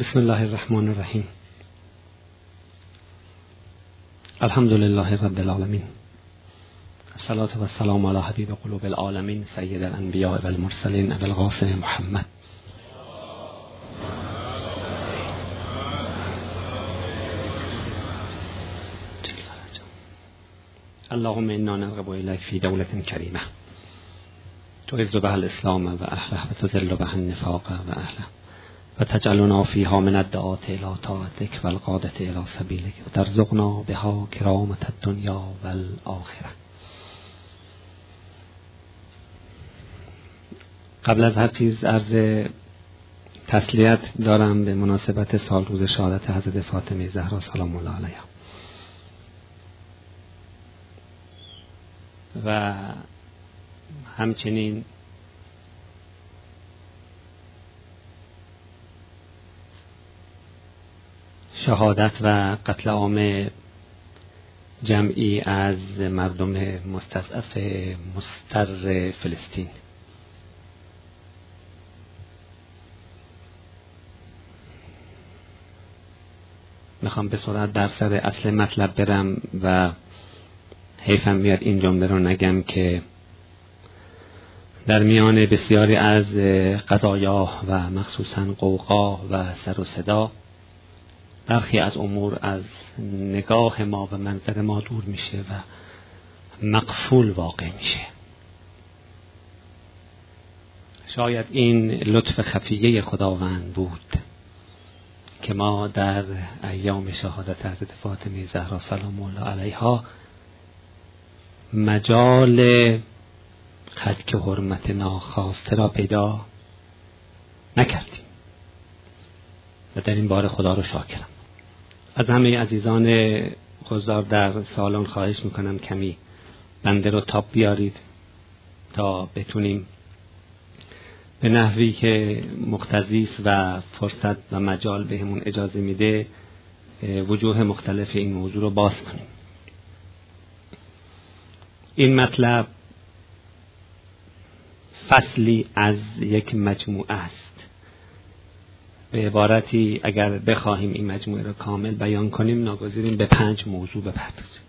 بسم الله الرحمن الرحیم. الحمد لله رب العالمین. الصلاة و السلام علی حبیب قلوب العالمین سید الانبیاء و المرسلین ابی القاسم محمد. اللهم انا نرغب الیک فی دولة کریمه تعز بها الاسلام و اهله و تذل بها النفاق و اهله و تجعلنا فیها من الدعاة الی طاعتک و القادة الی سبیلک و ترزقنا بها کرامة الدنیا و الآخرة. قبل از هر چیز عرض تسلیت دارم به مناسبت سال روز شهادت حضرت فاطمه زهرا سلام الله علیها و همچنین شهادت و قتل عام جمعی از مردم مستضعف مضطر فلسطین. میخوام به سرعت در سر اصل مطلب برم و حیفم میاد این جمله رو نگم که در میان بسیاری از قضایا و مخصوصاً قوقا و سر و صدا برخی از امور از نگاه ما و منظر ما دور میشه و مغفول واقع میشه. شاید این لطف خفیه خداوند بود که ما در ایام شهادت حضرت فاطمه زهرا سلام الله علیها مجال خدک حرمت ناخواسته را پیدا نکردیم و در این بار خدا رو شاکرم. از همه عزیزان حضار در سالن خواهش میکنم کمی بنده رو تاپ بیارید تا بتونیم به نحوی که مقتضی است و فرصت و مجال بهمون اجازه میده وجوه مختلف این موضوع رو باز کنیم. این مطلب فصلی از یک مجموعه است. به عبارتی اگر بخواهیم این مجموعه را کامل بیان کنیم ناگزیریم به 5 موضوع بپردازیم.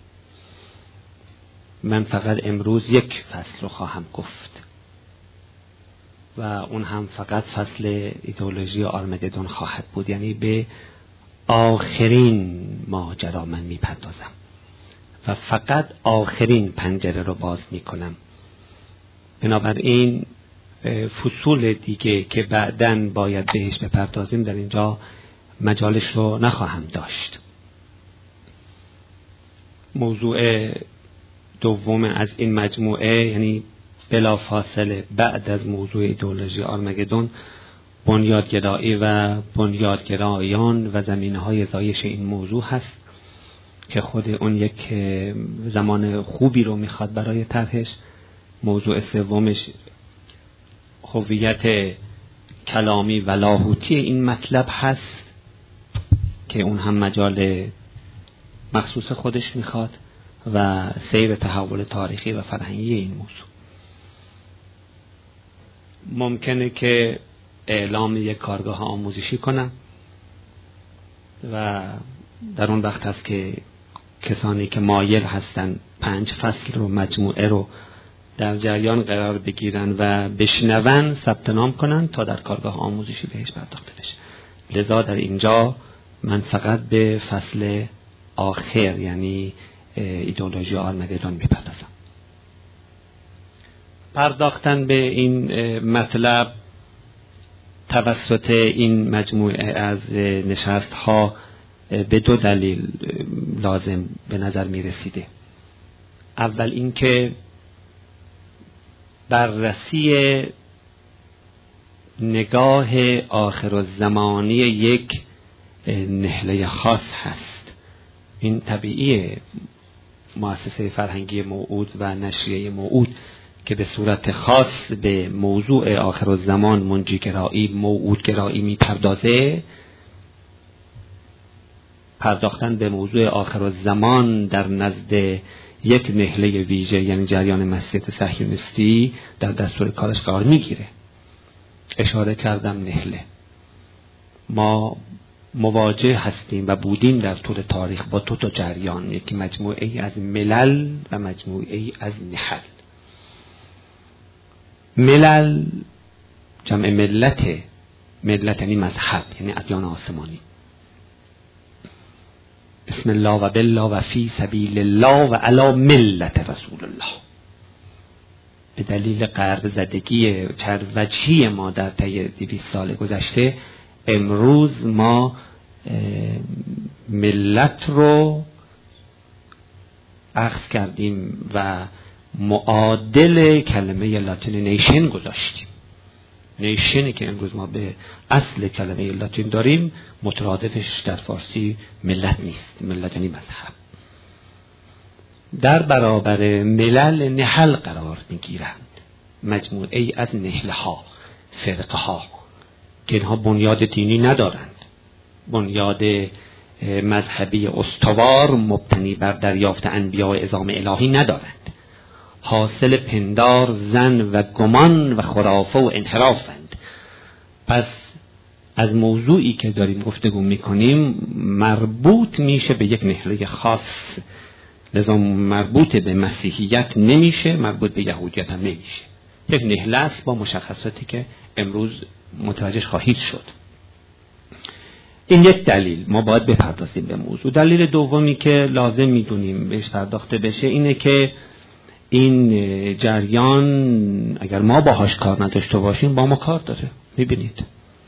من فقط امروز یک فصل رو خواهم گفت و اون هم فقط فصل ایدئولوژی آرمگدون خواهد بود، یعنی به آخرین ماجرا من میپردازم و فقط آخرین پنجره رو باز میکنم. بنابراین فصول دیگه که بعداً باید بهش بپردازیم در اینجا مجالش رو نخواهم داشت. موضوع دوم از این مجموعه، یعنی بلا فاصله بعد از موضوع ایدئولوژی آرمگدون، بنیادگرایی و بنیادگرایان و زمینه‌های زایش این موضوع هست که خود اون یک زمان خوبی رو میخواد برای طرحش. موضوع سومش هویت کلامی و لاهوتی این مطلب هست که اون هم مجال مخصوص خودش میخواد و سیر تحول تاریخی و فرهنگی این موضوع. ممکنه که اعلام یک کارگاه آموزشی کنم و در اون وقت هست که کسانی که مایل هستن 5 فصل رو مجموعه رو در جریان قرار بگیرن و بشنون ثبت نام کنن تا در کارگاه آموزشی بهش پرداخته بشه. لذا در اینجا من فقط به فصل آخر یعنی ایدئولوژی آرمگدون میپردازم. پرداختن به این مطلب توسط این مجموعه از نشست ها به 2 دلیل لازم به نظر میرسیده. اول اینکه بررسی نگاه آخرالزمانی یک نهله خاص هست. این طبیعیه. مؤسسه فرهنگی موعود و نشریه موعود که به صورت خاص به موضوع آخرالزمان منجیگرایی موعودگرایی میپردازه، پرداختن به موضوع آخرالزمان در نزد یک نهله ویژه یعنی جریان مسیحیت صهیونیستی در دستور کارش قرار میگیره. اشاره کردم نهله. ما مواجه هستیم و بودیم در طول تاریخ با دو تا جریان، یکی مجموعه ای از ملل و مجموعه ای از نحل. ملل جمع ملت یعنی مذهب، یعنی ادیان آسمانی. بسم الله و بالله و فی سبیل الله و علی ملت رسول الله. به دلیل غرب زدگی چروجهی ما در طی 200 سال گذشته، امروز ما ملت رو اخذ کردیم و معادل کلمه لاتین نیشن گذاشتیم. نیشنی که امروز ما به اصل کلمه لاتین داریم مترادفش در فارسی ملت نیست. ملت یعنی مذهب. در برابر ملل نحل قرار میگیرند، مجموعه ای از نحلها، فرقه ها که اینها بنیاد دینی ندارند، بنیاد مذهبی استوار مبتنی بر دریافت انبیاء عظام الهی ندارند، حاصل پندار، زن و گمان و خرافه و انحرافند. پس از موضوعی که داریم گفتگو میکنیم مربوط میشه به یک نحله خاص، لذا مربوط به مسیحیت نمیشه، مربوط به یهودیت هم نمیشه. یک نحله است با مشخصاتی که امروز متوجه خواهید شد. این یک دلیل، ما باید بپردازیم به موضوع. دلیل دومی که لازم میدونیم بهش پرداخته بشه اینه که این جریان اگر ما باهاش کار نداشته باشیم با ما کار داره. میبینید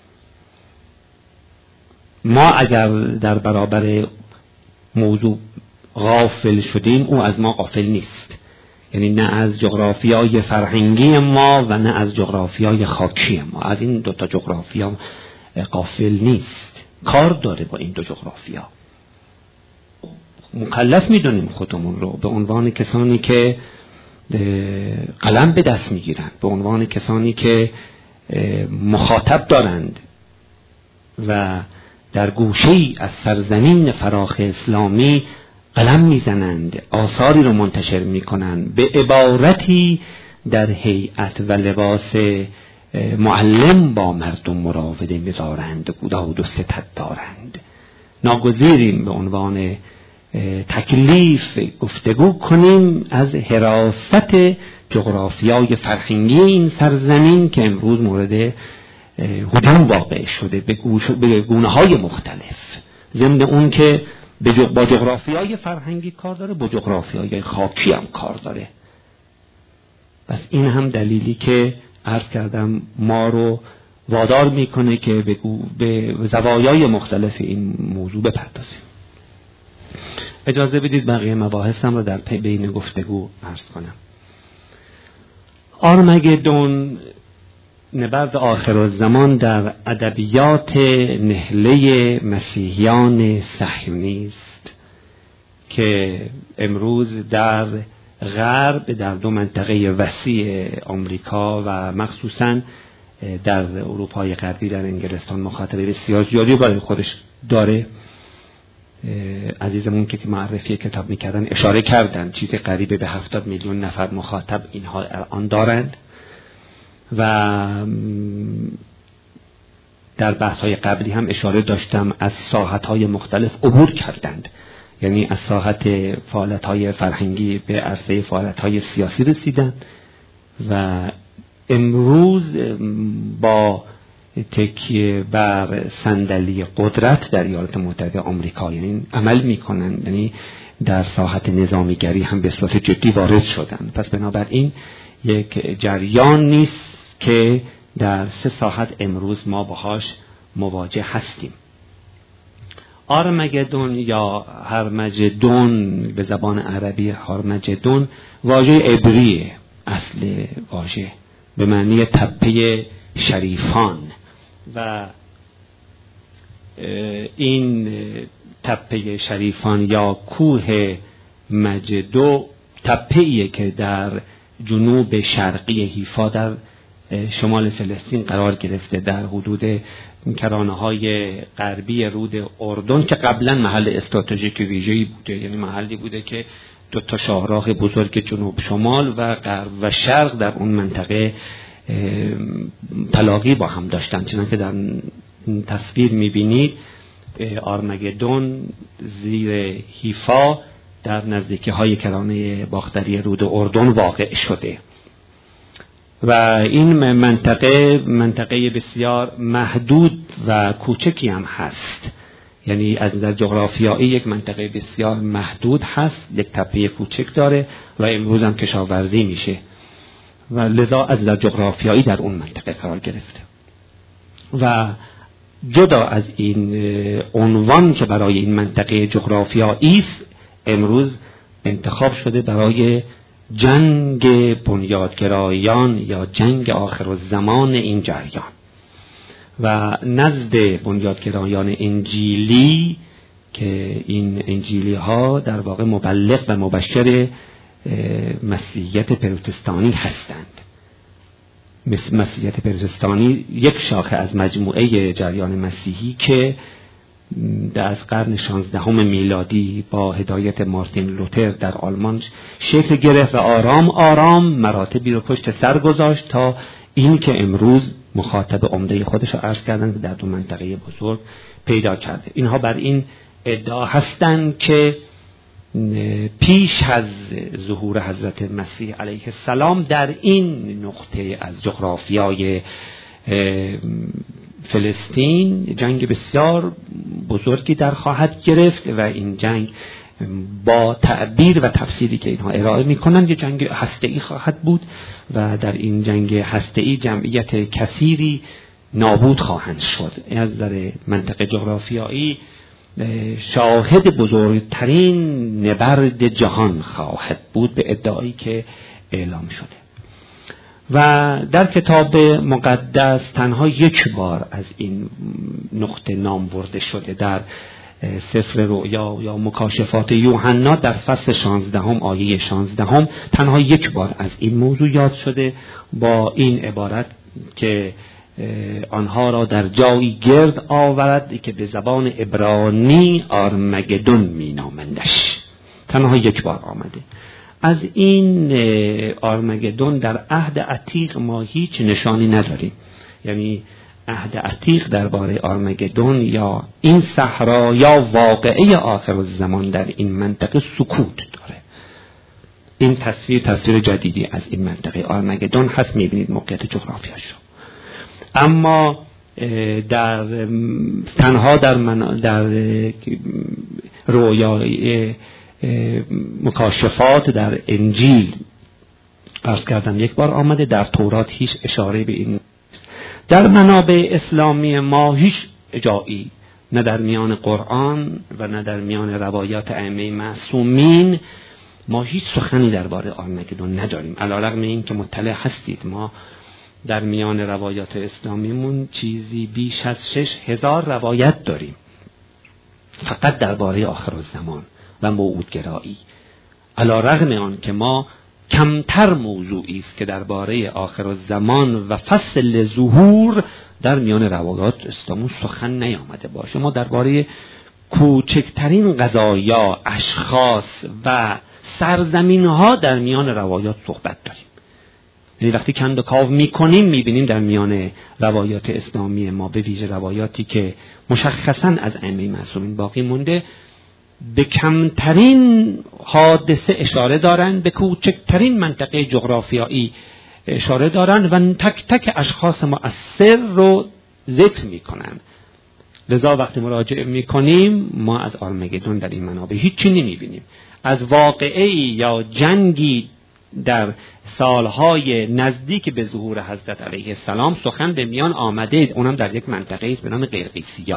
ما اگر در برابر موضوع غافل شدیم، او از ما غافل نیست. یعنی نه از جغرافیای فرهنگی ما و نه از جغرافیای خاکی ما، از این دو تا جغرافیا غافل نیست، کار داره با این دو جغرافیا. مکلف میدونیم خودمون رو به عنوان کسانی که قلم به دست میگیرند، به عنوان کسانی که مخاطب دارند و در گوشه‌ای از سرزمین فراخ اسلامی قلم میزنند، آثاری رو منتشر میکنند، به عبارتی در هیئت و لباس معلم با مردم مراوده می‌دارند، داد و ستد دارند. ناگزیریم به عنوان تکلیف گفتگو کنیم از حراست جغرافیای فرهنگی این سرزمین که امروز مورد هجوم واقع شده به گونه‌های مختلف، ضمن اون که با جغرافیای فرهنگی کار داره، با جغرافیای خاکی هم کار داره. پس این هم دلیلی که عرض کردم ما رو وادار میکنه که به زوایای مختلف این موضوع بپردازیم. اجازه بدید بقیه مباحثم رو در بین گفتگو عرض کنم. آرمگدون، نبرد آخرالزمان در ادبیات نهله مسیحیان صهیونی است که امروز در غرب، در دو منطقه وسیع آمریکا و مخصوصاً در اروپای غربی، در انگلستان مخاطبه بسیار زیادی برای خودش داره. عزیزمون که معرفی کتاب میکردن اشاره کردن چیزی قریب به 70 میلیون نفر مخاطب اینها الان دارند و در بحث‌های قبلی هم اشاره داشتم از ساحت‌های مختلف عبور کردند، یعنی از ساحت فعالیت‌های فرهنگی به عرصه فعالیت‌های سیاسی رسیدند و امروز با تکیه بر صندلی قدرت در ایالات متحده آمریکا یعنی عمل می‌کنند، یعنی در ساحت نظامیگری هم به صورت جدی وارد شدند. پس بنابراین یک جریان نیست که در سه ساحت امروز ما باهاش مواجه هستیم. آرمگدون یا هرمجدون به زبان عربی هرمجدون واژه عبریه، اصل واژه به معنی تپه شریفان و این تپه شریفان یا کوه مجدو تپه‌ایه که در جنوب شرقی حیفا در شمال فلسطین قرار گرفته، در حدود کرانه‌های غربی رود اردن که قبلا محل استراتژیک ویژه‌ای بوده، یعنی محلی بوده که دو تا شاهراه بزرگ جنوب شمال و غرب و شرق در اون منطقه تلاقی با هم داشتن. چنانکه در تصویر می‌بینید آرمگدون زیر حیفا در نزدیکی های کرانه باختری رود اردن واقع شده و این منطقه بسیار محدود و کوچکی هم هست. یعنی از نظر جغرافیایی یک منطقه بسیار محدود هست، یک تپه کوچک داره و امروز هم کشاورزی میشه و لذا از نظر جغرافیایی در اون منطقه قرار گرفته. و جدا از این عنوان که برای این منطقه جغرافیایی است، امروز انتخاب شده برای جنگ بنیادگرایان یا جنگ آخرالزمان این جریان. و نزد بنیادگرایان انجیلی که این انجیلی ها در واقع مبلغ و مبشر مسیحیت پروتستانی هستند. مسیحیت پروتستانی یک شاخه از مجموعه جریان مسیحی که از قرن 16 میلادی با هدایت مارتین لوتر در آلمان شکل گرفت و آرام آرام مراتبی رو پشت سر گذاشت تا این که امروز مخاطب عمده خودش رو عرض کردن که در دو منطقه بزرگ پیدا کرده. اینها بر این ادعا هستند که پیش از ظهور حضرت مسیح علیه السلام در این نقطه از جغرافیای فلسطین جنگ بسیار بزرگی در خواهد گرفت و این جنگ با تعبیر و تفسیری که اینها ارائه میکنند یه جنگ هسته‌ای خواهد بود و در این جنگ هسته‌ای جمعیت کثیری نابود خواهند شد. از نظر منطقه جغرافیایی شاهد بزرگترین نبرد جهان خواهد بود به ادعایی که اعلام شده. و در کتاب مقدس تنها یک بار از این نقطه نام برده شده. در سفر رؤیا یا مکاشفات یوحنا در فصل 16 آیه 16 تنها یک بار از این موضوع یاد شده با این عبارت که آنها را در جایی گرد آورد که به زبان عبرانی آرمگدون می نامندش. تنها یک بار آمده. از این آرمگدون در عهد عتیق ما هیچ نشانی نداریم. یعنی عهد عتیق درباره آرمگدون یا این صحرا یا واقعه آخرالزمان در این منطقه سکوت داره. این تصویر جدیدی از این منطقه آرمگدون هست، میبینید موقعیت جغرافیاش رو. اما تنها در رویای مکاشفات در انجیل عرض کردم یک بار آمده، در تورات هیچ اشاره به این. در منابع اسلامی ما هیچ جایی، نه در میان قرآن و نه در میان روایات ائمه معصومین، ما هیچ سخنی درباره آرمگدون نداریم. علی‌رغم این که مطلع هستید ما در میان روایات اسلامیمون چیزی بیش از 6000 روایت داریم فقط درباره آخرالزمان و موعودگرایی. علی‌رغم آن که ما کمتر موضوعی است که درباره آخرالزمان و فصل ظهور در میان روایات اسلامی سخن نیامده باشه. ما درباره کوچکترین قضایا، اشخاص و سرزمین‌ها در میان روایات صحبت داریم. یعنی وقتی کند و کاو میکنیم میبینیم در میان روایات اسلامی ما، به ویژه روایاتی که مشخصاً از ائمه معصومین باقی مونده، به کمترین حادثه اشاره دارن، به کوچکترین منطقه جغرافیایی اشاره دارن و تک تک اشخاص مؤثر رو ذکر میکنن. لذا وقتی مراجعه میکنیم ما از آرمگدون در این منابع هیچی نمیبینیم. از واقعه یا جنگی در سالهای نزدیک به ظهور حضرت علیه السلام سخن به میان آمده، اونم در یک منطقه است به نام قرقیسیا.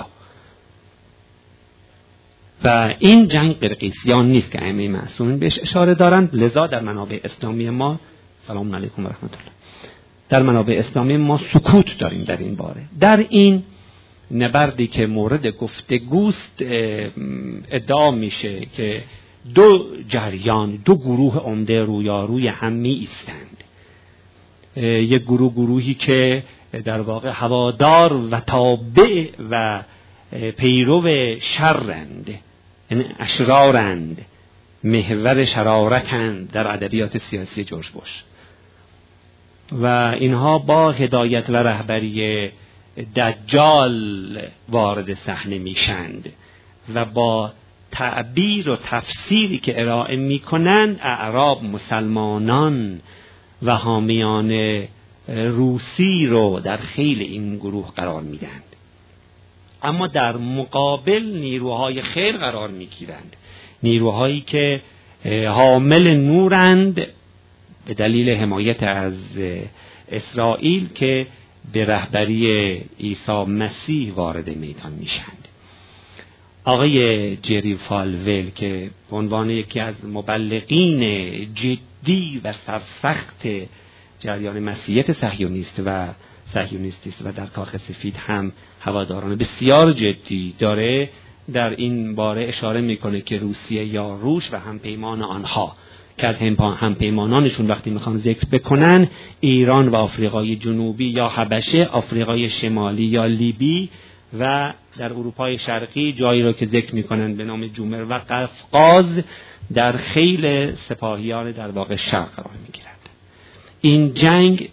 و این جنگ قرقیسیان نیست که ائمه معصومین بهش اشاره دارند. لذا در منابع اسلامی ما، سلام علیکم و رحمت الله، در منابع اسلامی ما سکوت داریم در این باره. در این نبردی که مورد گفتگوست ادعا میشه که دو جریان، دو گروه عمده رویاروی هم می ایستند. یک گروهی که در واقع هوادار و تابع و پیرو شرند، یعنی اشرارند، محور شرارتند در ادبیات سیاسی جورج بوش، و اینها با هدایت و رهبری دجال وارد صحنه میشند و با تعبیر و تفسیری که ارائه میکنند اعراب مسلمانان و حامیان روسی رو در خیل این گروه قرار میدند، اما در مقابل نیروهای خیر قرار میگیرند، نیروهایی که حامل نورند به دلیل حمایت از اسرائیل که به رهبری عیسی مسیح وارد میدان میشند. آقای جری فالویل که به عنوان یکی از مبلغین جدی و سرسخت جریان مسیحیت صهیونیست و صهیونیستیست و در کاخ سفید هم هواداران بسیار جدی داره، در این باره اشاره میکنه که روسیه یا روش و همپیمان آنها که از همپیمانانشون وقتی میخوان ذکر بکنن ایران و آفریقای جنوبی یا حبشه، آفریقای شمالی یا لیبی و در اروپای شرقی جایی را که ذکر میکنن به نام جومر و قفقاز در خیل سپاهیان در واقع شرق قرار میگیرند. این جنگ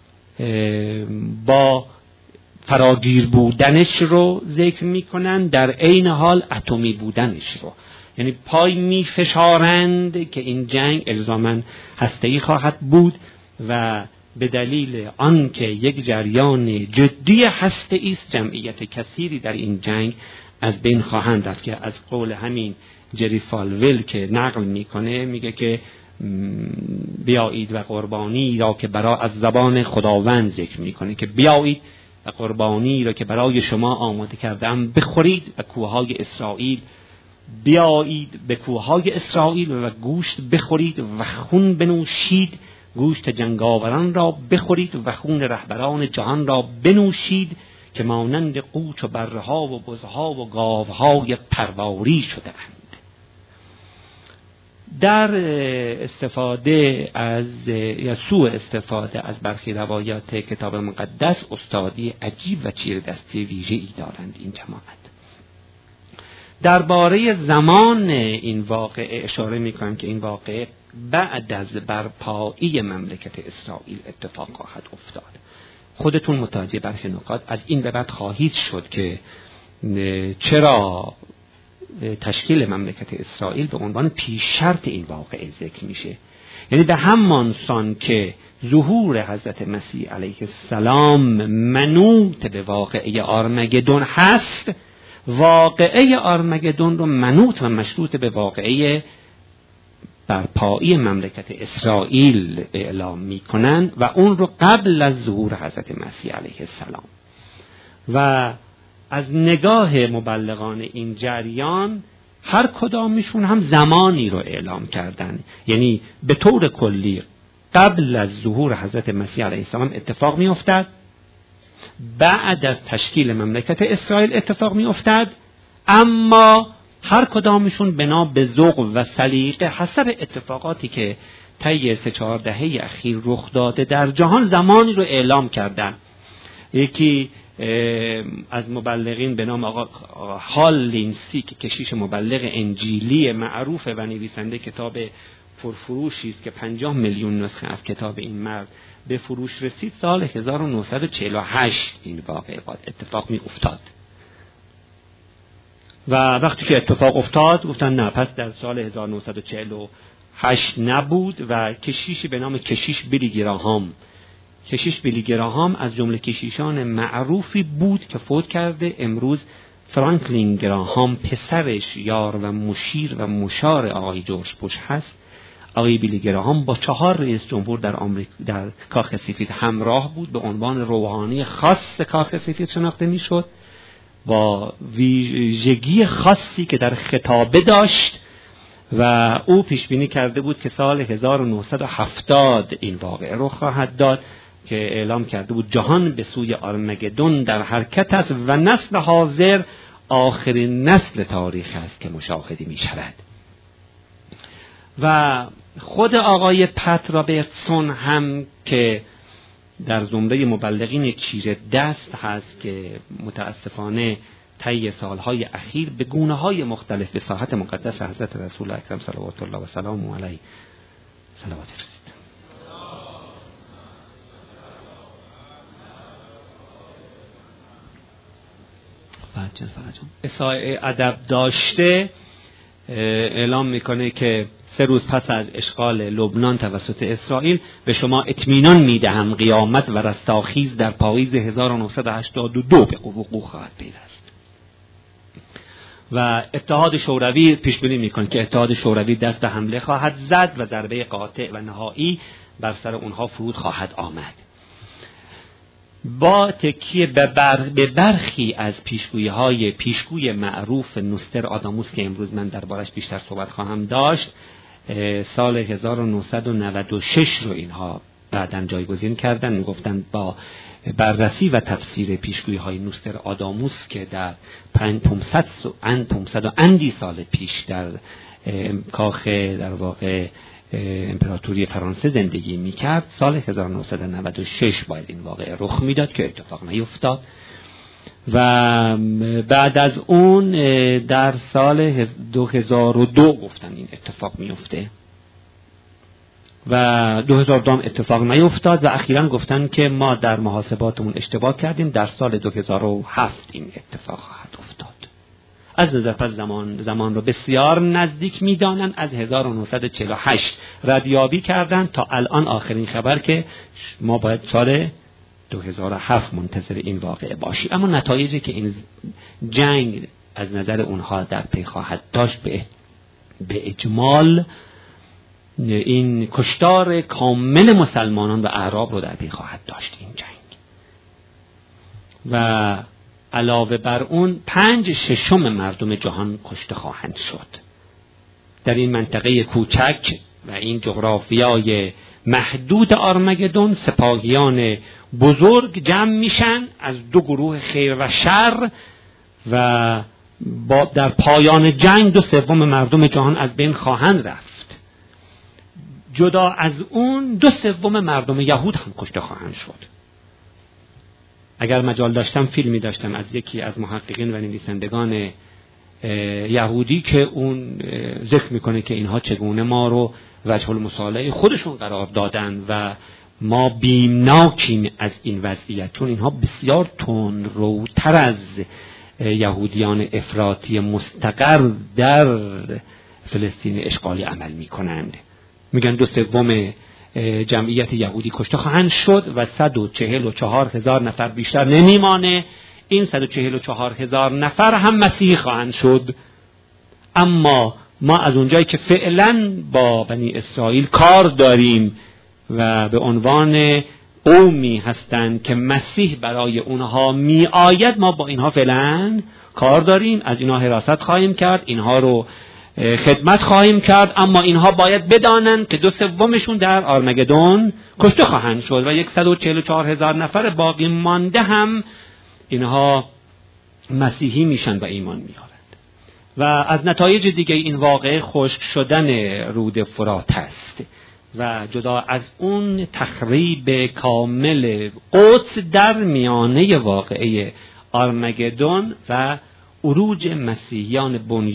با فراگیر بودنش رو ذکر میکنن، در عین حال اتمی بودنش رو، یعنی پای میفشارند که این جنگ الزاماً هسته‌ای خواهد بود و به دلیل آنکه یک جریان جدی هسته‌ای است جمعیت کثیری در این جنگ از بین خواهند رفت، که از قول همین جری فالویل که نقل میکنه میگه که بیایید و قربانی را که برای از زبان خداوند ذکر میکنه که بیایید و قربانی را که برای شما آماده کردم بخورید و کوههای اسرائیل، بیایید به کوههای اسرائیل و گوشت بخورید و خون بنوشید، گوشت جنگاوران را بخورید و خون رهبران جهان را بنوشید که مانند قوچ و برها و بزها و گاوهای پرواری شده‌اند. در استفاده از یا سوء استفاده از برخی روایات کتاب مقدس استادی عجیب و چیره دستی ویژه‌ای دارند این جماعت. درباره زمان این واقعه اشاره می‌کنم که این واقعه بعد از برپایی مملکت اسرائیل اتفاق خواهد افتاد. خودتون متوجه برخی نکات از این به بعد خواهید شد که چرا تشکیل مملکت اسرائیل به عنوان پیش شرط این واقعه ذکر میشه. یعنی به همان سان که ظهور حضرت مسیح علیه السلام منوط به واقعه آرمگدون هست، واقعه آرمگدون رو منوط و مشروط به واقعه برپایی مملکت اسرائیل اعلام میکنن و اون رو قبل از ظهور حضرت مسیح علیه السلام. و از نگاه مبلغان این جریان هر کدامشون هم زمانی رو اعلام کردن، یعنی به طور کلی قبل از ظهور حضرت مسیح علیه السلام اتفاق می افتد، بعد از تشکیل مملکت اسرائیل اتفاق می افتد، اما هر کدامشون بنا به ذوق و سلیقه حسب اتفاقاتی که طی 3-4 دهه اخیر رخ داده در جهان زمانی رو اعلام کردن. یکی از مبلغین به نام آقا هال لینسی که کشیش مبلغ انجیلی معروفه و نویسنده کتاب پرفروشی است که 50 میلیون نسخه از کتاب این مرد به فروش رسید، سال 1948 این واقعه اتفاق می افتاد. و وقتی که اتفاق افتاد گفتن نه، پس در سال 1948 نبود و کشیشی به نام کشیش بیلی گراهام از جمله کشیشان معروفی بود که فوت کرده. امروز فرانکلین گراهام پسرش یار و مشیر و مشار آقای جورج بوش هست. آقای بیلی گراهام با 4 رئیس جمهور در کاخ سفید همراه بود، به عنوان روحانی خاص کاخ سفید شناخته میشد، با ویژگی خاصی که در خطابه داشت و او پیش بینی کرده بود که سال 1970 این واقعه رخ خواهد داد که اعلام کرده بود جهان به سوی آرمگدون در حرکت است و نسل حاضر آخرین نسل تاریخ است که مشاهده می شود. و خود آقای پت رابرتسون هم که در زمره مبلغین چیره دست هست که متاسفانه طی سالهای اخیر به گونه‌های مختلف به ساحت مقدس حضرت رسول اکرم صلوات الله و سلامه علیه صلوات رسید. اسای ادب داشته اعلام میکنه که 3 روز پس از اشغال لبنان توسط اسرائیل به شما اطمینان میدهم قیامت و رستاخیز در پاییز 1982 به وقوع خواهد پیوست. و اتحاد شوروی پیش بینی میکنه که اتحاد شوروی دست به حمله خواهد زد و ضربه قاطع و نهایی بر سر اونها فرود خواهد آمد. با تکیه به برخی از پیشگوی معروف نوستراداموس که امروز من دربارش بیشتر صحبت خواهم داشت، سال 1996 رو اینها بعداً جایگزین کردن. میگفتن با بررسی و تفسیر پیشگویی‌های نوستراداموس که در 500 و اندی سال پیش در کاخ در واقع امپراتوری فرانسه زندگی میکرد، سال 1996 باید این واقعه رخ میداد که اتفاق نیفتاد. و بعد از اون در سال 2002 گفتن این اتفاق میفته و 2002 اتفاق نیفتاد و اخیراً گفتن که ما در محاسباتمون اشتباه کردیم، در سال 2007 این اتفاق خواهد افتاد. از نظر پس زمان رو بسیار نزدیک میدانن. از 1948 ردیابی کردن تا الان آخرین خبر که ما باید سال 2007 منتظر این واقعه باشیم. اما نتایجی که این جنگ از نظر اونها در پی خواهد داشت به اجمال این کشتار کامل مسلمانان و اعراب رو در پی خواهد داشت این جنگ. و علاوه بر اون 5/6 مردم جهان کشته خواهند شد. در این منطقه کوچک و این جغرافیای محدود آرمگدون سپاهیان بزرگ جمع میشن از 2 گروه خیر و شر و در پایان جنگ 2/3 مردم جهان از بین خواهند رفت. جدا از اون 2/3 مردم یهود هم کشته خواهند شد. اگر مجال داشتم فیلمی داشتم از یکی از محققین و نویسندگان یهودی که اون ذکر میکنه که اینها چگونه ما رو وجه المصالحه خودشون قرار دادن و ما بیمناکیم از این وضعیت، چون اینها بسیار تندروتر از یهودیان افراطی مستقر در فلسطین اشغالی عمل میکنند. میگن 2/3 جمعیت یهودی کشته خواهند شد و 144,000 نفر بیشتر نمیمانه. این 144,000 نفر هم مسیحی خواهند شد. اما ما از اونجایی که فعلا با بنی اسرائیل کار داریم و به عنوان قومی هستند که مسیح برای اونها می آید، ما با اینها فعلا کار داریم، از اینها حراست خواهیم کرد، اینها رو خدمت خواهیم کرد، اما اینها باید بدانند که 2/3 در آرمگدون کشته خواهند شد و 144,000 نفر باقی مانده هم اینها مسیحی میشن و ایمان میارند. و از نتایج دیگه این واقعه خشک شدن رود فرات است و جدا از اون تخریب کامل قدس در میانه واقعه آرمگدون و عروج مسیحیان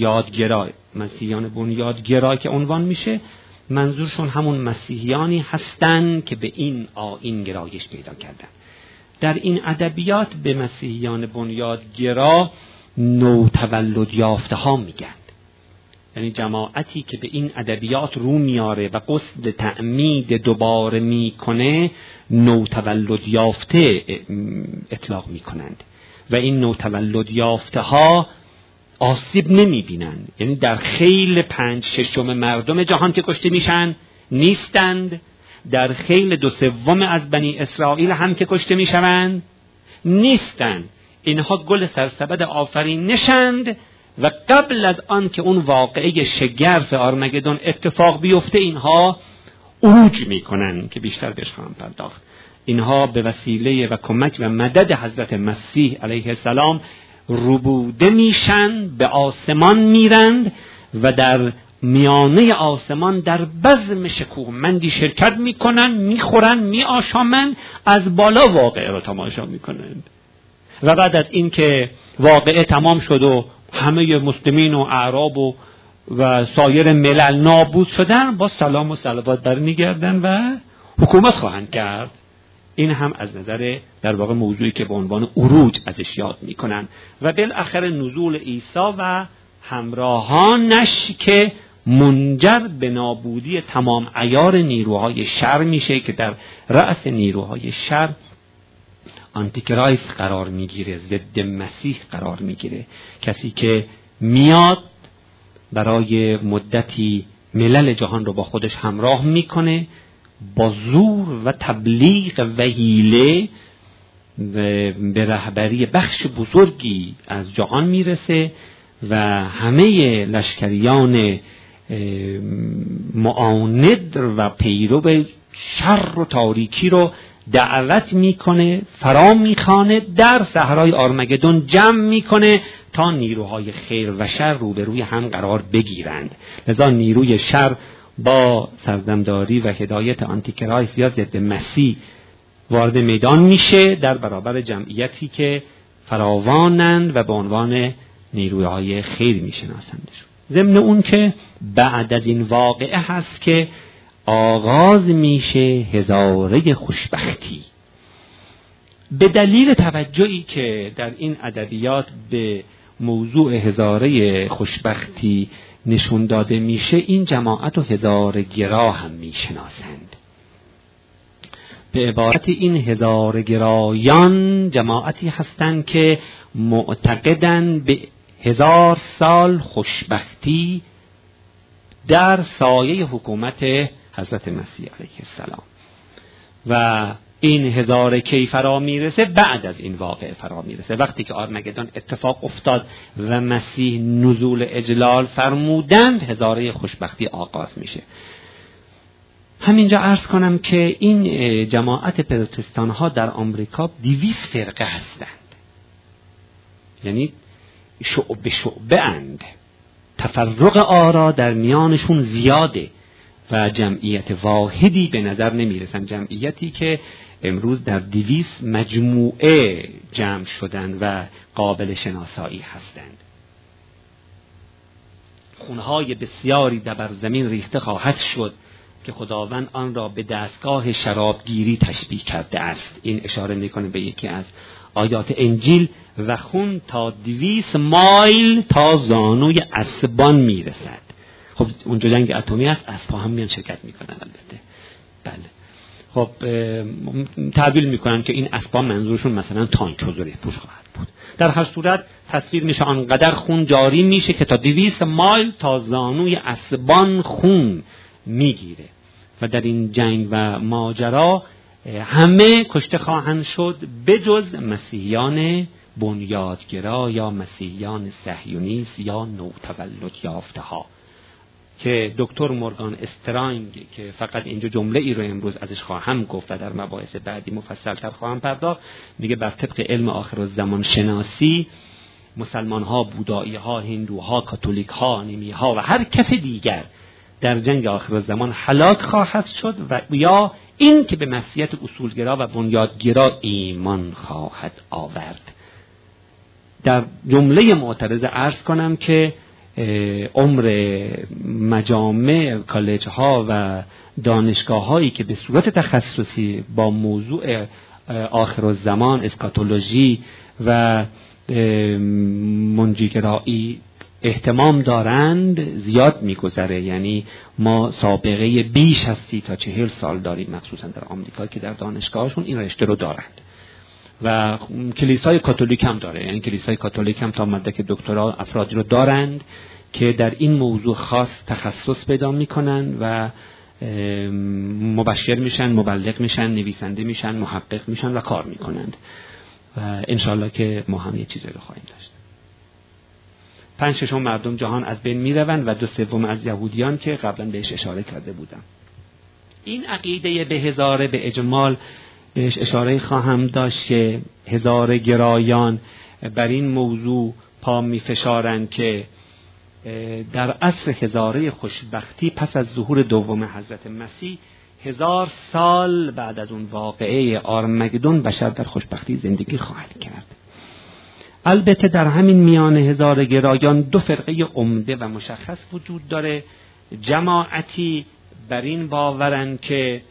بنیادگرا که عنوان میشه، منظورشون همون مسیحیانی هستن که به این آیین گرایش پیدا کردن. در این ادبیات به مسیحیان بنیادگرا نوتولد یافته ها میگن، یعنی جماعتی که به این ادبیات رو میاره و قصد تعمید دوباره میکنه نوتولد یافته اطلاق میکنند و این نوتولد یافته ها آسیب نمیبینند. یعنی در خیل 5/6 مردم جهان که کشته میشن نیستند، در خیل 2/3 از بنی اسرائیل هم که کشته میشوند نیستند. اینها گل سرسبد آفرینشند و قبل از آن که اون واقعه شگرف آرمگدون اتفاق بیفته اینها عروج میکنن که بیشتر بهش خواهم پرداخت. اینها به وسیله و کمک و مدد حضرت مسیح علیه السلام ربوده میشن، به آسمان میرند و در میانه آسمان در بزم شکوهمندی شرکت میکنن، میخورن، میآشامن، از بالا واقعه رو تماشا میکنند. و بعد از این که واقعه تمام شد و همه مسلمین و اعراب و سایر ملل نابود شدن، با سلام و صلوات برمیگردن و حکومت خواهند کرد. این هم از نظر در واقع موضوعی که به عنوان عروج ازش یاد میکنن و بالاخره نزول عیسی و همراهانش که منجر به نابودی تمام عیار نیروهای شر میشه که در رأس نیروهای شر آنتیکرایست قرار میگیره، ضد مسیح قرار میگیره، کسی که میاد برای مدتی ملل جهان رو با خودش همراه میکنه، با زور و تبلیغ و حیله به رهبری بخش بزرگی از جهان میرسه و همه لشکریان معاند و پیرو شر و تاریکی رو دعوت میکنه، فرا میخوانه، در صحرای آرمگدون جمع میکنه تا نیروهای خیر و شر روبروی هم قرار بگیرند. لذا نیروی شر با سرزمداری و هدایت آنتیکرایست یا ضد مسیح وارد میدان میشه در برابر جمعیتی که فراوانند و به عنوان نیروهای خیر میشناسندشون. ضمن اون که بعد از این واقعه هست که آغاز میشه هزاره خوشبختی. به دلیل توجهی که در این ادبیات به موضوع هزاره خوشبختی نشون داده میشه، این جماعت و هزاره گرا هم میشناسند. به عبارت این هزاره گرایان جماعتی هستند که معتقدند به 1000 سال خوشبختی در سایه حکومت حضرت مسیح علیه السلام و این هزاره کی فرا میرسه؟ بعد از این واقعه فرا میرسه، وقتی که آرمگدون اتفاق افتاد و مسیح نزول اجلال فرمودند هزاره خوشبختی آغاز میشه. همینجا عرض کنم که این جماعت پروتستان ها در آمریکا 200 فرقه هستند، یعنی شعبه اند، تفرق آرا در میانشون زیاده و جمعیت واحدی به نظر نمیرسن، جمعیتی که امروز در 200 مجموعه جمع شدن و قابل شناسایی هستند. خونهای بسیاری بر زمین ریخته خواهد شد که خداوند آن را به دستگاه شرابگیری تشبیه کرده است. این اشاره میکنه به یکی از آیات انجیل و خون تا 200 مایل تا زانوی اسبان میرسد. خب اونجا جنگ اتمی هست، اسبا هم میان شرکت میکنن البته. بله. خب تعبیر میکنن که این اسبا منظورشون مثلا تانک و زره پوش خواهد بود. در هر صورت تصویر میشه آنقدر خون جاری میشه که تا 200 مایل تا زانوی اسبان خون میگیره و در این جنگ و ماجرا همه کشته خواهند شد بجز مسیحیان بنیادگرا یا مسیحیان صهیونیست یا نوتولد یافته ها که دکتر مورگان استرانگ که فقط اینجا جمله ای رو امروز ازش خواهم گفت و در مباحث بعدی مفصل تر خواهم پرداخت، میگه بر طبق علم آخر الزمان شناسی مسلمان ها، بودایی ها، هندوها، کاتولیک ها، نیمی ها و هر کس دیگر در جنگ آخر الزمان هلاک خواهد شد و یا این که به مسیحیت اصولگرا و بنیادگرا ایمان خواهد آورد. در جمله معترضه عرض کنم که عمر مجامع، کالج ها و دانشگاه هایی که به صورت تخصصی با موضوع آخر الزمان، اسکاتولوژی و منجیگرایی اهتمام دارند زیاد میگذره. یعنی ما سابقه بیش از 30 تا 40 سال داریم، مخصوصا در آمریکا که در دانشگاهشون این رشته رو دارند و کلیسای کاتولیک هم داره. یعنی کلیسای کاتولیک هم تا مدرک دکترا افرادی رو دارند که در این موضوع خاص تخصص پیدا میکنن و مبشر میشن، مبلغ میشن، نویسنده میشن، محقق میشن و کار میکنند و انشالله که ما هم یه چیزی رو خواهیم داشت. 5/6 مردم جهان از بین میروند و 2/3 از یهودیان که قبلا بهش اشاره کرده بودم. این عقیده به هزاره به اجمال بهش اشاره خواهم داشت که هزاره گرایان بر این موضوع پا میفشارند که در عصر هزاره خوشبختی پس از ظهور دوم حضرت مسیح 1000 سال بعد از اون واقعه آرمگدون بشر در خوشبختی زندگی خواهد کرد. البته در همین میان هزاره گرایان 2 فرقه عمده و مشخص وجود داره. جماعتی بر این باورند که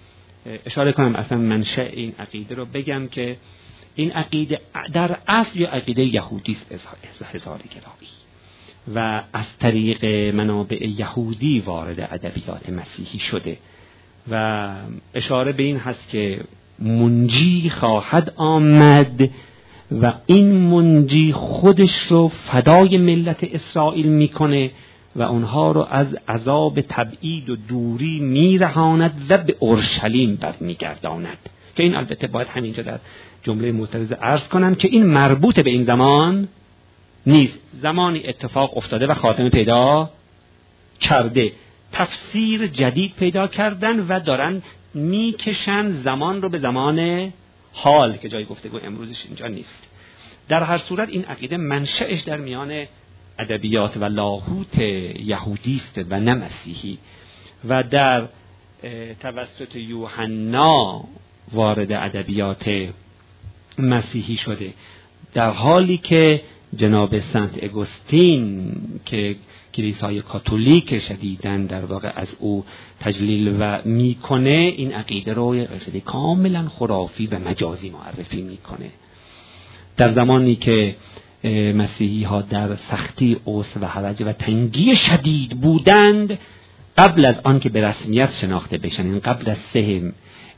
اشاره کنم اصلا منشأ این عقیده رو بگم که این عقیده در اصل یا عقیده یهودی است، هزاره گرایی، و از طریق منابع یهودی وارد ادبیات مسیحی شده و اشاره به این هست که منجی خواهد آمد و این منجی خودش رو فدای ملت اسرائیل میکنه و اونها رو از عذاب تبعید و دوری میرهاند و به اورشلیم برمیگرداند. که این البته باید همینجا در جمله معترض عرض کنم که این مربوط به این زمان نیست، زمانی اتفاق افتاده و خاتمه پیدا کرده، تفسیر جدید پیدا کردن و دارن میکشن زمان رو به زمان حال که جای گفتگو امروزش اینجا نیست. در هر صورت این عقیده منشأش در میان ادبیات و لاهوت یهودی است و نه مسیحی و در توسط یوحنا وارد ادبیات مسیحی شده، در حالی که جناب سنت اگوستین که کلیسای کاتولیک شدیداً در واقع از او تجلیل و میکنه، این عقیده رو کاملا خرافی و مجازی معرفی میکنه. در زمانی که مسیحی ها در سختی، عسر و حرج و تنگی شدید بودند، قبل از آن که به رسمیت شناخته بشن، این قبل از 3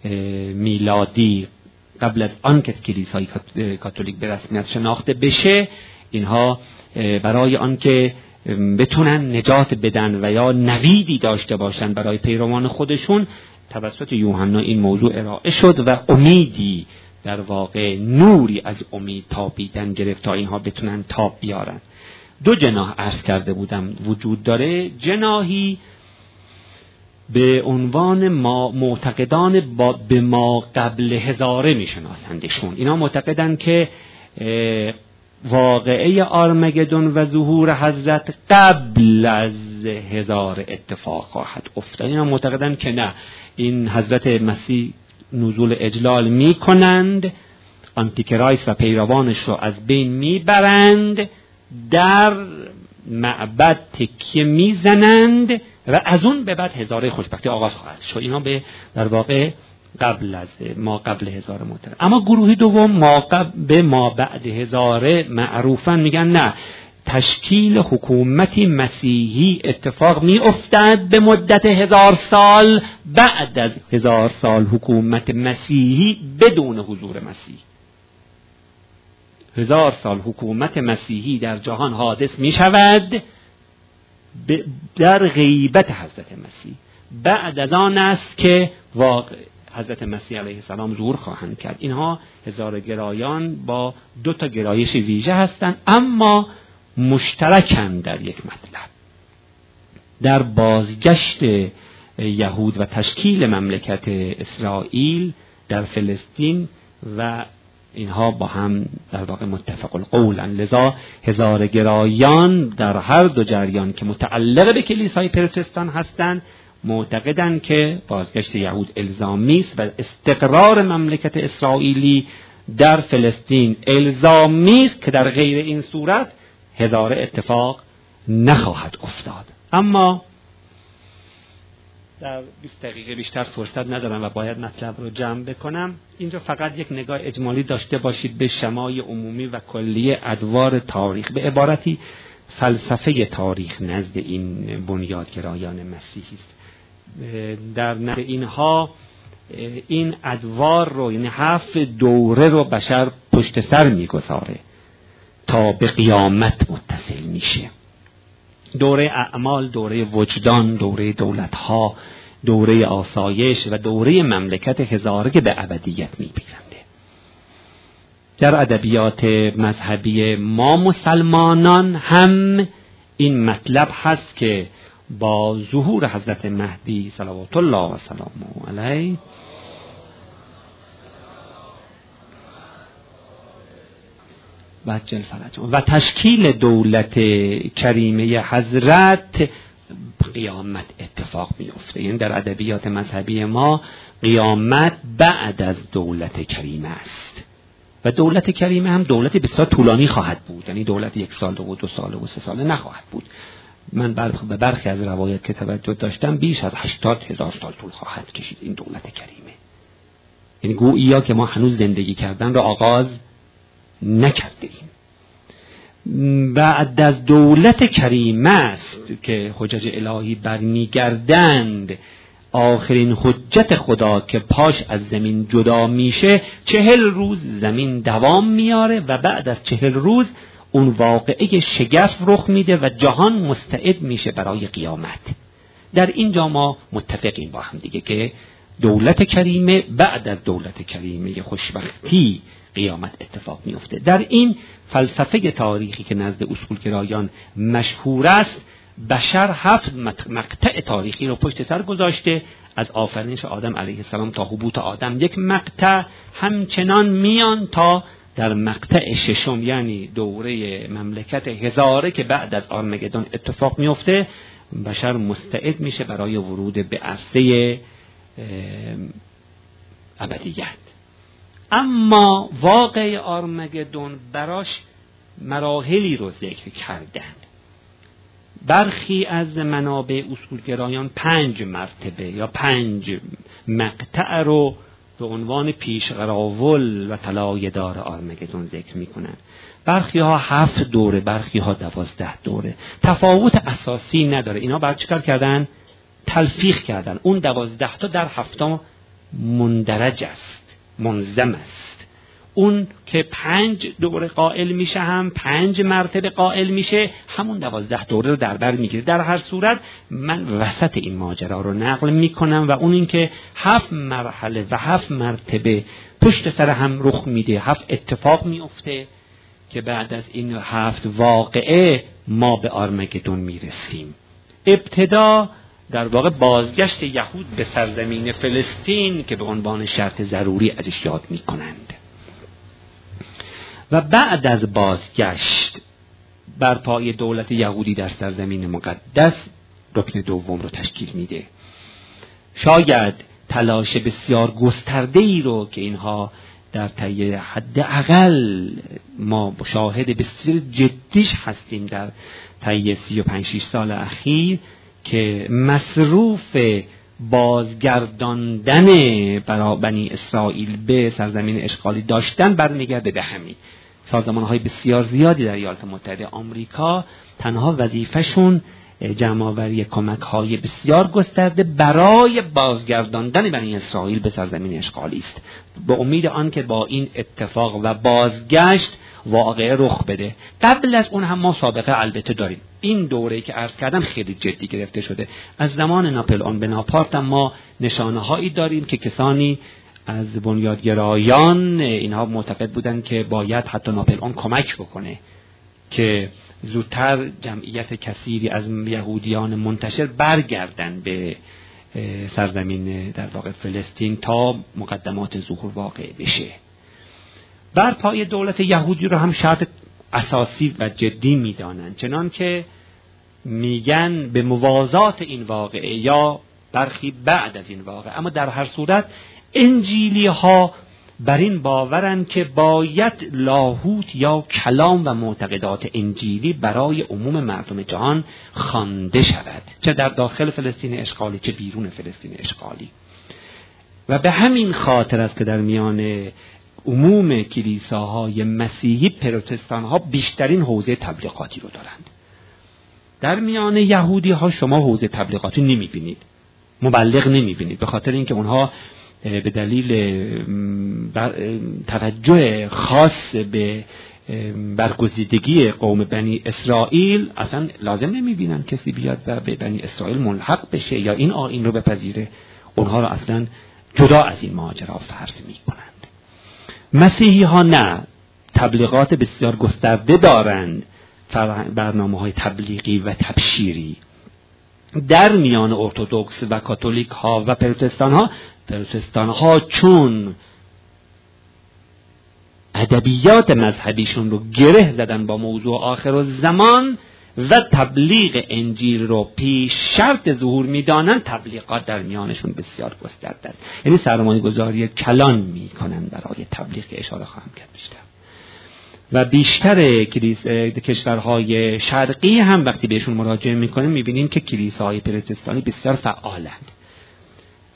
میلادی، قبل از آن که کلیسای کاتولیک به رسمیت شناخته بشه، اینها برای آن که بتونن نجات بدن و یا نویدی داشته باشن برای پیروان خودشون، توسط یوحنا این موضوع ارائه شد و امیدی، در واقع نوری از امید تابیدن گرفت تا اینها بتونن تاب بیارن. 2 جناح عرض کرده بودم وجود داره. جناحی به عنوان معتقدان به ما قبل هزاره میشناسندشون. اینا معتقدن که واقعه آرمگدون و ظهور حضرت قبل از 1000 اتفاق خواهد افتاد. اینا معتقدن که نه، این حضرت مسیح نزول اجلال می کنند، آنتیکرایست و پیروانش رو از بین می برند، در معبد تکیه می زنند و از اون به بعد 1000 خوشبختی آغاز خواهد شد. اینا به در واقع ما قبل 1000 معتقد. اما گروه دوم به ما بعد 1000 معروفن میگن نه، تشکیل حکومتی مسیحی اتفاق می افتد به مدت 1000 سال، بعد از 1000 سال حکومت مسیحی بدون حضور مسیح. 1000 سال حکومت مسیحی در جهان حادث می شود در غیبت حضرت مسیح. بعد از آن است که حضرت مسیح علیه السلام ظهور خواهند کرد. اینها هزاره گرایان با 2 گرایش ویژه هستند، اما مشترکند در یک مطلب، در بازگشت یهود و تشکیل مملکت اسرائیل در فلسطین و اینها با هم در واقع متفق القولن. لذا هزاره گرایان در هر 2 جریان که متعلق به کلیسای پروتستان هستند معتقدند که بازگشت یهود الزامی است و استقرار مملکت اسرائیلی در فلسطین الزامی است که در غیر این صورت 1000 اتفاق نخواهد افتاد. اما در 20 دقیقه بیشتر فرصت ندارم و باید مطلب رو جمع بکنم. اینجا فقط یک نگاه اجمالی داشته باشید به شمای عمومی و کلی ادوار تاریخ، به عبارتی فلسفه تاریخ نزد این بنیادگرایان مسیحی است. در نزد اینها این ادوار رو، یعنی 7 دوره رو بشر پشت سر میگذاره تا به قیامت متصل میشه. دوره اعمال، دوره وجدان، دوره دولت‌ها، دوره آسایش و دوره مملکت هزاره که به ابدیت میپیونده. در ادبیات مذهبی ما مسلمانان هم این مطلب هست که با ظهور حضرت مهدی صلوات الله و سلامه علیه و تشکیل دولت کریمه حضرت قیامت اتفاق میفته. یعنی در ادبیات مذهبی ما قیامت بعد از دولت کریمه است و دولت کریمه هم دولت بسیار طولانی خواهد بود، یعنی دولت 1 سال و 2 سال و 3 ساله نخواهد بود. من به برخی از روایت که توجه داشتم بیش از 80,000 سال طول خواهد کشید این دولت کریمه. یعنی گوییا که ما هنوز زندگی کردن را آغاز نکرده ایم. بعد از دولت کریمه است که حجج الهی برمیگردند. آخرین حجت خدا که پاش از زمین جدا میشه 40 روز زمین دوام میاره و بعد از 40 روز اون واقعه شگرف رخ میده و جهان مستعد میشه برای قیامت. در اینجا ما متفقیم با هم دیگه که دولت کریمه، بعد از دولت کریمه خوشبختی قیامت اتفاق میفته. در این فلسفه تاریخی که نزد اصولگرایان مشهور است، بشر 7 مقطع تاریخی رو پشت سر گذاشته، از آفرینش آدم علیه السلام تا هبوط آدم یک مقطع، همچنان میان تا در مقطع ششم یعنی دوره مملکت هزاره که بعد از آرمگدون اتفاق میفته، بشر مستعد میشه برای ورود به عرصه ابدیت. اما واقع آرمگدون براش مراحلی رو ذکر کردند. برخی از منابع اصولگرایان 5 مرتبه یا 5 مقطع رو به عنوان پیشقراول و طلایه‌دار آرمگدون ذکر میکنن. برخی ها 7 دوره، برخی ها 12 دوره. تفاوت اساسی نداره. اینا بعد چیکار کردن؟ تلفیق کردن. اون 12 تا در 7 مندرج است، منظم است. اون که 5 دوره قائل میشه هم 5 مرتبه قائل میشه، همون 12 دوره رو در بر میگیره. در هر صورت من وسط این ماجرا رو نقل میکنم و اون این که 7 مرحله و 7 مرتبه پشت سر هم رخ میده، 7 اتفاق میفته که بعد از این 7 واقعه ما به آرمگدون میرسیم. ابتدا در واقع بازگشت یهود به سرزمین فلسطین که به عنوان شرط ضروری ازش یاد میکنند و بعد از بازگشت برپای دولت یهودی در سرزمین مقدس رکن دوم رو تشکیل میده. شاید تلاش بسیار گسترده‌ای رو که اینها در طی حداقل ما شاهد بسیار جدیش هستیم در طی 35-6 سال اخیر که مصروف بازگرداندن برای بنی اسرائیل به سرزمین اشغالی داشتن برمیگرده به همین. سازمان‌های بسیار زیادی در ایالات متحده آمریکا تنها وظیفه‌شون جمع‌آوری کمک‌های بسیار گسترده برای بازگرداندن بنی اسرائیل به سرزمین اشغالی است، به امید آنکه با این اتفاق و بازگشت واقعه رخ بده. قبل از اون هم ما سابقه البته داریم. این دوره‌ای که عرض کردم خیلی جدی گرفته شده. از زمان ناپلئون بناپارت ما نشانه‌هایی داریم که کسانی از بنیادگرایان اینها معتقد بودند که باید حتی ناپلئون کمک بکنه که زودتر جمعیت کثیری از یهودیان منتشر برگردن به سرزمین در واقع فلسطین تا مقدمات ظهور واقع بشه. بر پای دولت یهودی رو هم شرط اساسی و جدی میدانن، چنان که میگن به موازات این واقعه یا برخی بعد از این واقعه. اما در هر صورت انجیلی ها بر این باورن که باید لاهوت یا کلام و معتقدات انجیلی برای عموم مردم جهان خوانده شود، چه در داخل فلسطین اشغالی چه بیرون فلسطین اشغالی. و به همین خاطر است که در میان عموم کلیساهای مسیحی پروتستان ها بیشترین حوزه تبلیغاتی رو دارند. در میان یهودی ها شما حوزه تبلیغاتی نمی بینید، مبلغ نمی بینید، به خاطر اینکه اونها به دلیل توجه خاص به برگزیدگی قوم بنی اسرائیل اصلا لازم نمی بینن کسی بیاد و به بنی اسرائیل ملحق بشه یا این آیین رو بپذیره. اونها رو اصلا جدا از این ماجرا فرض می کنند. مسیحی ها نه، تبلیغات بسیار گسترده دارند، برنامه‌های تبلیغی و تبشیری. در میان ارتدوکس و کاتولیک ها و پروتستان ها چون ادبیات مذهبیشون رو گره زدن با موضوع آخرالزمان و تبلیغ انجیل رو پیش شرط ظهور میدانن، تبلیغات در میانشون بسیار گسترده است. یعنی سرمایه گذاری کلان میکنن برای تبلیغ که اشاره خواهم کرد بیشتر. و بیشتر کشورهای شرقی هم وقتی بهشون مراجعه میکنیم میبینیم که کلیساهای پروتستانی بسیار فعالند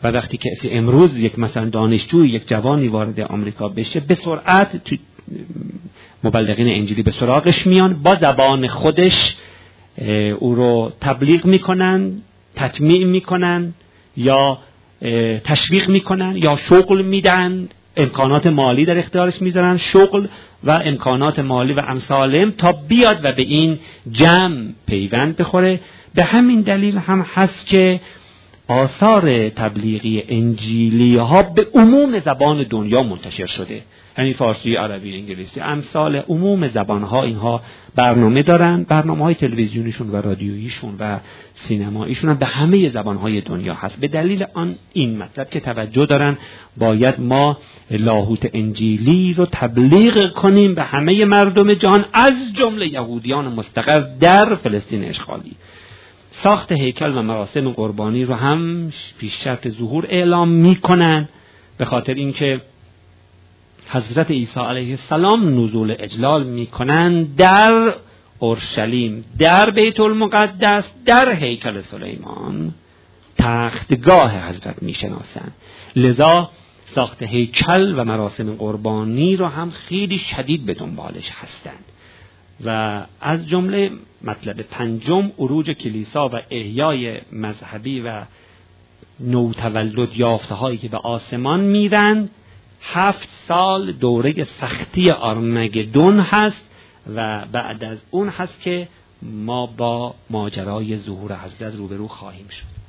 و وقتی کسی امروز یک مثلا دانشجوی، یک جوانی وارد آمریکا بشه، به سرعت مبلغین انجیلی به سراغش میان، با زبان خودش او رو تبلیغ میکنن، تطمیع میکنن یا تشویق میکنن یا شغل میدن، امکانات مالی در اختیارش میذارن، شغل و امکانات مالی و امثالهم، تا بیاد و به این جمع پیوند بخوره. به همین دلیل هم هست که آثار تبلیغی انجیلی ها به عموم زبان دنیا منتشر شده، یعنی فارسی، عربی، انگلیسی، امثال عموم زبان ها اینها برنامه دارن. برنامه های تلویزیونیشون و رادیوییشون و سینماییشون هم به همه زبان های دنیا هست. به دلیل این مطلب که توجه دارن باید ما لاهوت انجیلی رو تبلیغ کنیم به همه مردم جهان، از جمله یهودیان مستقر در فلسطین اشغالی. ساخت هیکل و مراسم قربانی رو هم پیش شرط ظهور اعلام میکنن، به خاطر اینکه حضرت عیسی علیه السلام نزول اجلال میکنن در اورشلیم، در بیت المقدس، در هیکل سلیمان، تختگاه حضرت میشناسن. لذا ساخت هیکل و مراسم قربانی رو هم خیلی شدید به دنبالش هستند. و از جمله مطلب پنجم، عروج کلیسا و احیای مذهبی و نوتولد یافته هایی که به آسمان میرن. 7 سال دوره سختی آرمگدون هست و بعد از اون هست که ما با ماجرای ظهور حضرت روبرو خواهیم شد.